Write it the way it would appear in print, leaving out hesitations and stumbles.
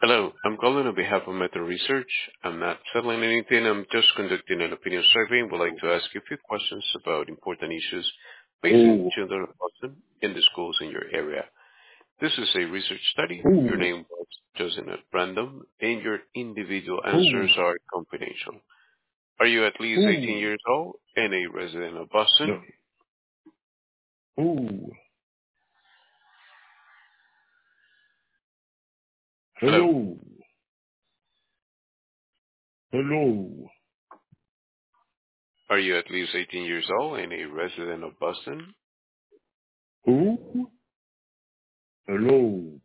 Hello, I'm calling on behalf of Meta Research. I'm not settling anything. I'm just conducting an opinion survey and would like to ask you a few questions about important issues facing Ooh, children of Boston in the schools in your area. This is a research study. Your ooh, name was chosen at random and your individual ooh, answers are confidential. Are you at least 18 ooh. years old and a resident of No. Boston? Ooh. Hello. Hello. Hello. Are you at least 18 years old and a resident of Boston? Who? Hello.